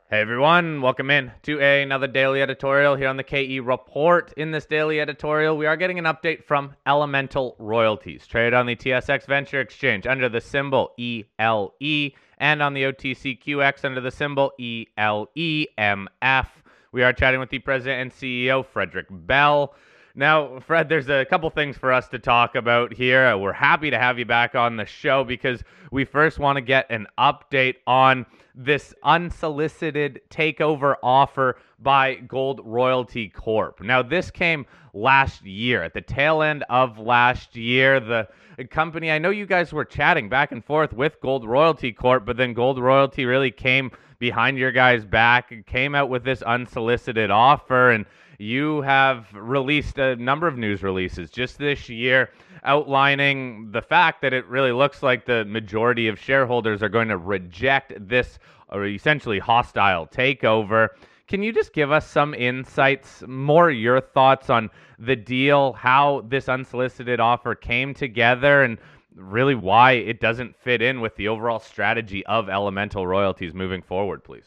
Hey everyone, welcome in to another daily editorial here on the KE Report. In this daily editorial, we are getting an update from Elemental Royalties, traded on the TSX Venture Exchange under the symbol ELE and on the OTCQX under the symbol ELEMF. We are chatting with the president and CEO, Frederick Bell. Now, Fred, there's a couple things for us to talk about here. We're happy to have you back on the show because we first want to get an update on this unsolicited takeover offer by Gold Royalty Corp. Now, this came last year, at the tail end of last year. The company, I know you guys were chatting back and forth with Gold Royalty Corp, but then Gold Royalty really came behind your guys' back and came out with this unsolicited offer. And you have released a number of news releases just this year outlining the fact that it really looks like the majority of shareholders are going to reject this essentially hostile takeover. Can you just give us some insights, more your thoughts on the deal, how this unsolicited offer came together, and really why it doesn't fit in with the overall strategy of Elemental Royalties moving forward, please?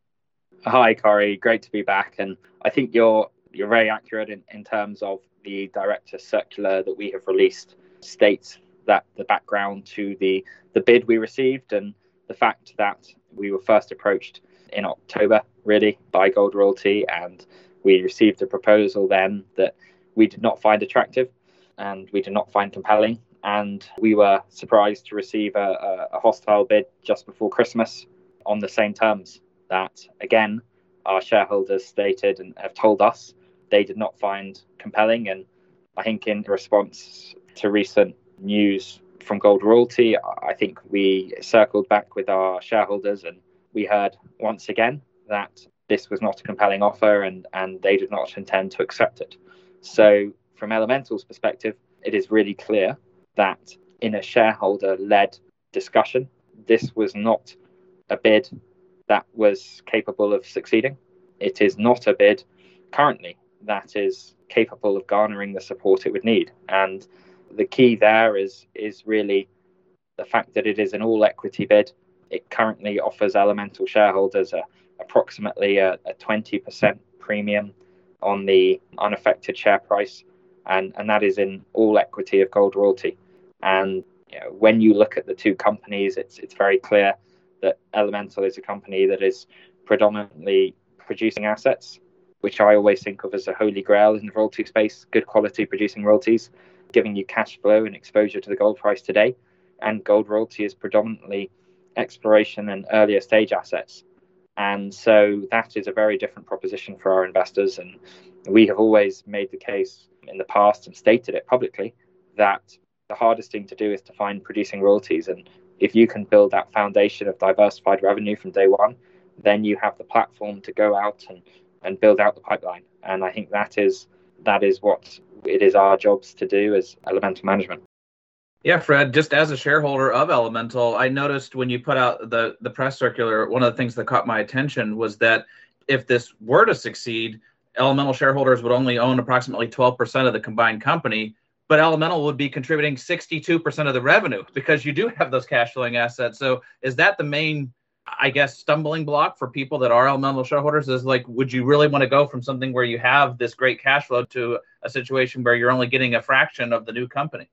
Hi, Corey. Great to be back. And I think you're very accurate in terms of the director circular that we have released states that the background to the bid we received and the fact that we were first approached in October, really, by Gold Royalty, and we received a proposal then that we did not find attractive and we did not find compelling. And we were surprised to receive a hostile bid just before Christmas on the same terms that, again, our shareholders stated and have told us they did not find compelling. And I think in response to recent news from Gold Royalty, I think we circled back with our shareholders and we heard once again that this was not a compelling offer and they did not intend to accept it. So from Elemental's perspective, it is really clear that in a shareholder-led discussion, this was not a bid that was capable of succeeding. It is not a bid currently that is capable of garnering the support it would need. And the key there is really the fact that it is an all-equity bid. It currently offers Elemental shareholders approximately a 20% premium on the unaffected share price, and that is in all equity of Gold Royalty. And when you look at the two companies, it's very clear that Elemental is a company that is predominantly producing assets, which I always think of as a holy grail in the royalty space, good quality producing royalties, giving you cash flow and exposure to the gold price today. And Gold Royalty is predominantly exploration and earlier stage assets. And so that is a very different proposition for our investors. And we have always made the case in the past and stated it publicly that the hardest thing to do is to find producing royalties. And if you can build that foundation of diversified revenue from day one, then you have the platform to go out and build out the pipeline. And I think that is what it is our jobs to do as Elemental management. Yeah, Fred, just as a shareholder of Elemental, I noticed when you put out the press circular, one of the things that caught my attention was that if this were to succeed, Elemental shareholders would only own approximately 12% of the combined company, but Elemental would be contributing 62% of the revenue because you do have those cash flowing assets. So is that the main, I guess, stumbling block for people that are Elemental shareholders? Is like, would you really want to go from something where you have this great cash flow to a situation where you're only getting a fraction of the new company?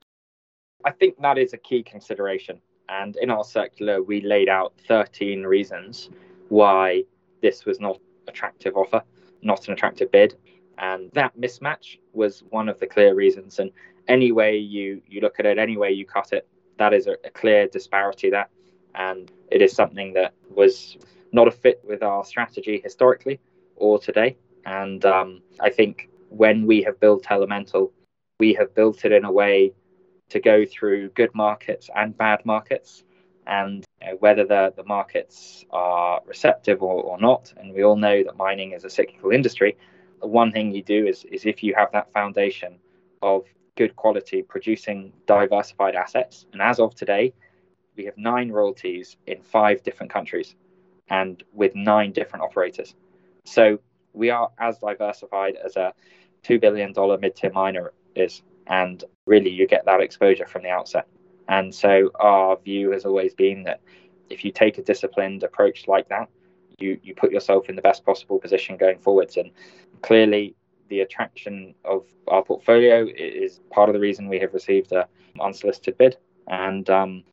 I think that is a key consideration. And in our circular, we laid out 13 reasons why this was not an attractive offer, not an attractive bid. And that mismatch was one of the clear reasons. And any way you look at it, any way you cut it, that is a clear disparity there. And it is something that was not a fit with our strategy historically or today. And I think when we have built Elemental, we have built it in a way to go through good markets and bad markets, and whether the markets are receptive or not. And we all know that mining is a cyclical industry. The one thing you do is if you have that foundation of good quality producing diversified assets. And as of today, we have 9 royalties in 5 different countries and with 9 different operators. So we are as diversified as a $2 billion mid-tier miner is. And really, you get that exposure from the outset. And so our view has always been that if you take a disciplined approach like that, you put yourself in the best possible position going forwards. And clearly, the attraction of our portfolio is part of the reason we have received an unsolicited bid. And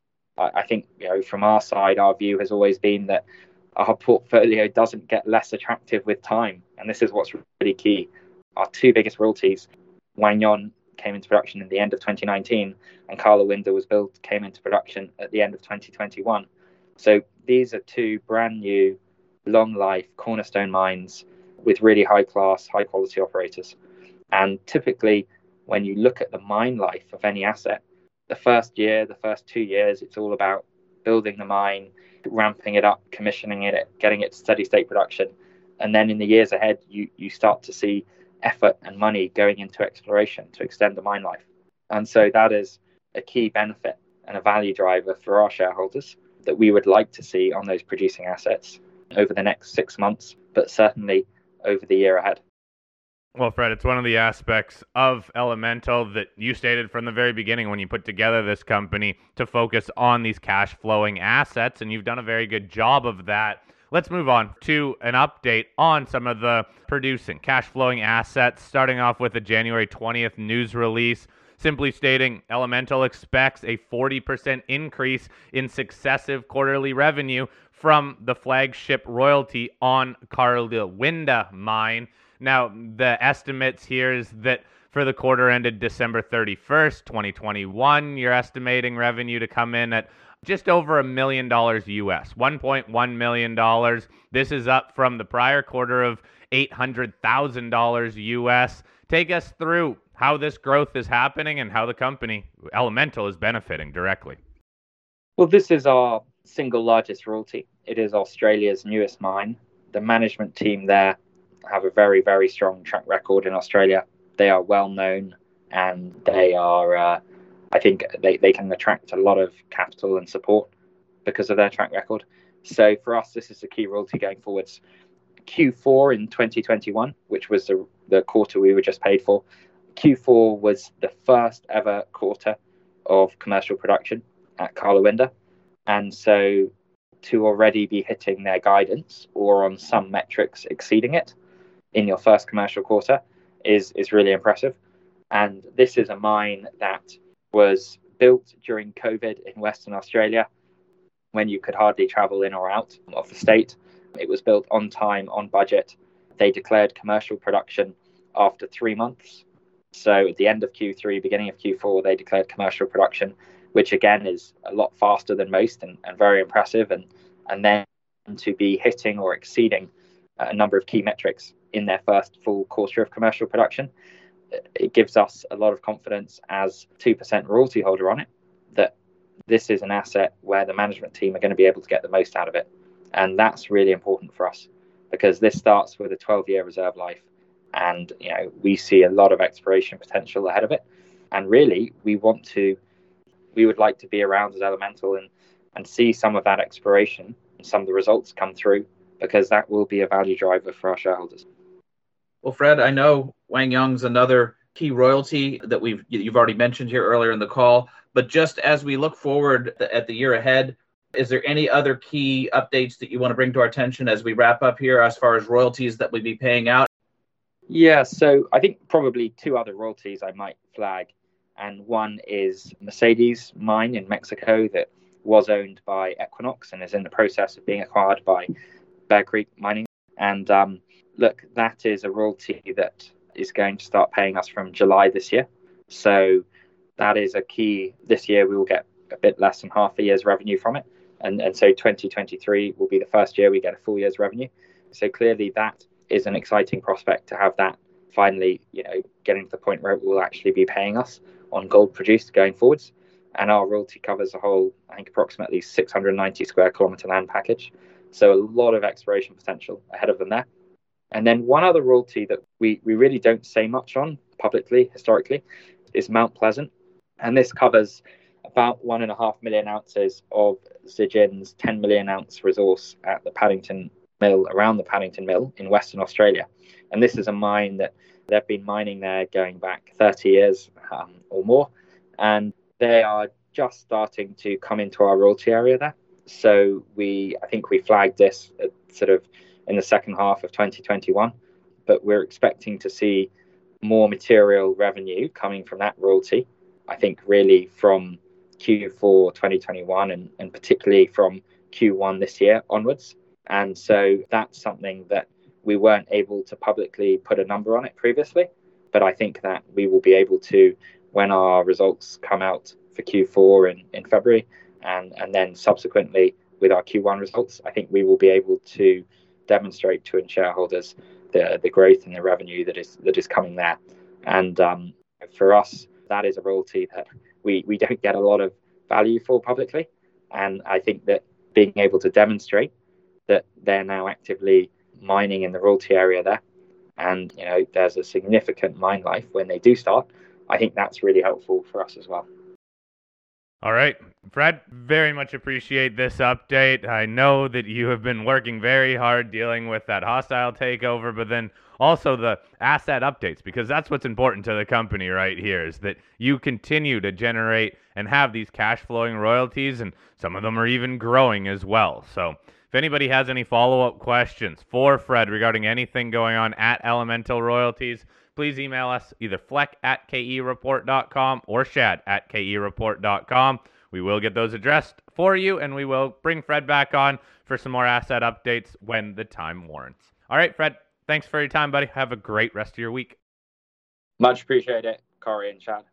I think, from our side, our view has always been that our portfolio doesn't get less attractive with time. And this is what's really key. Our two biggest royalties, Wang Yon came into production at the end of 2019, and Karlawinda came into production at the end of 2021. So these are two brand new, long life cornerstone mines with really high class, high quality operators. And typically, when you look at the mine life of any asset, the first year, the first 2 years, it's all about building the mine, ramping it up, commissioning it, getting it to steady state production. And then in the years ahead, you start to see effort and money going into exploration to extend the mine life. And so that is a key benefit and a value driver for our shareholders that we would like to see on those producing assets over the next 6 months, but certainly over the year ahead. Well, Fred, it's one of the aspects of Elemental that you stated from the very beginning when you put together this company to focus on these cash flowing assets, and you've done a very good job of that. Let's move on to an update on some of the producing cash flowing assets, starting off with the January 20th news release, simply stating Elemental expects a 40% increase in successive quarterly revenue from the flagship royalty on Karlawinda mine. Now, the estimates here is that for the quarter ended December 31st, 2021, you're estimating revenue to come in at just over $1 million US, $1.1 million. This is up from the prior quarter of $800,000 US. Take us through how this growth is happening and how the company, Elemental, is benefiting directly. Well, this is our single largest royalty. It is Australia's newest mine. The management team there have a very, very strong track record in Australia. They are well known, and they are, I think they can attract a lot of capital and support because of their track record. So for us, this is a key royalty going forwards. Q4 in 2021, which was the quarter we were just paid for, Q4 was the first ever quarter of commercial production at Karlawinda. And so to already be hitting their guidance or on some metrics exceeding it in your first commercial quarter is really impressive. And this is a mine that was built during COVID in Western Australia when you could hardly travel in or out of the state. It was built on time, on budget. They declared commercial production after 3 months. So at the end of Q3, beginning of Q4, they declared commercial production, which again is a lot faster than most and very impressive. And then to be hitting or exceeding a number of key metrics in their first full quarter of commercial production, it gives us a lot of confidence as 2% royalty holder on it that this is an asset where the management team are going to be able to get the most out of it. And that's really important for us because this starts with a 12-year reserve life. And, we see a lot of exploration potential ahead of it. And really, we would like to be around as Elemental and see some of that exploration and some of the results come through, because that will be a value driver for our shareholders. Well, Fred, I know Wang Yong's another key royalty that you've already mentioned here earlier in the call, but just as we look forward at the year ahead, is there any other key updates that you want to bring to our attention as we wrap up here as far as royalties that we'll be paying out? Yeah, so I think probably two other royalties I might flag. And one is Mercedes mine in Mexico that was owned by Equinox and is in the process of being acquired by Bear Creek Mining. And look, that is a royalty that is going to start paying us from July this year. So that is a key. This year we will get a bit less than half a year's revenue from it. And so 2023 will be the first year we get a full year's revenue. So clearly that is an exciting prospect to have that finally, getting to the point where it will actually be paying us on gold produced going forwards. And our royalty covers a whole, I think, approximately 690 square kilometre land package. So a lot of exploration potential ahead of them there. And then one other royalty that we really don't say much on publicly, historically, is Mount Pleasant. And this covers about 1.5 million ounces of Zijin's 10 million ounce resource at the Paddington Mill, around the Paddington Mill in Western Australia. And this is a mine that they've been mining there going back 30 years or more. And they are just starting to come into our royalty area there. So I think we flagged this at sort of in the second half of 2021. But we're expecting to see more material revenue coming from that royalty, I think really from Q4 2021 and particularly from Q1 this year onwards. And so that's something that we weren't able to publicly put a number on it previously. But I think that we will be able to when our results come out for Q4 in February and then subsequently with our Q1 results, I think we will be able to demonstrate to shareholders the growth and the revenue that is coming there. And for us, that is a royalty that we don't get a lot of value for publicly. And I think that being able to demonstrate that they're now actively mining in the royalty area there, and there's a significant mine life when they do start, I think that's really helpful for us as well. All right, Fred, very much appreciate this update. I know that you have been working very hard dealing with that hostile takeover, but then also the asset updates, because that's what's important to the company right here, is that you continue to generate and have these cash flowing royalties, and some of them are even growing as well. So if anybody has any follow-up questions for Fred regarding anything going on at Elemental Royalties, please email us either fleck@kereport.com or shad@kereport.com. We will get those addressed for you, and we will bring Fred back on for some more asset updates when the time warrants. All right, Fred, thanks for your time, buddy. Have a great rest of your week. Much appreciate it, Corey and Shad.